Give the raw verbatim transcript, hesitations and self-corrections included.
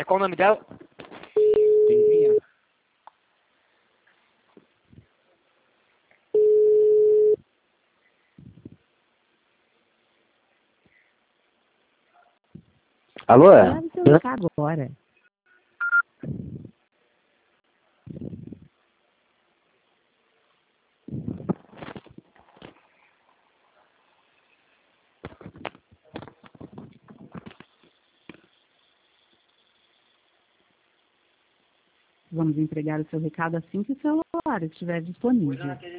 qual o nome dela? Silvinha. Alô? Grave seu recado agora. Vamos entregar o seu recado assim que o celular estiver disponível.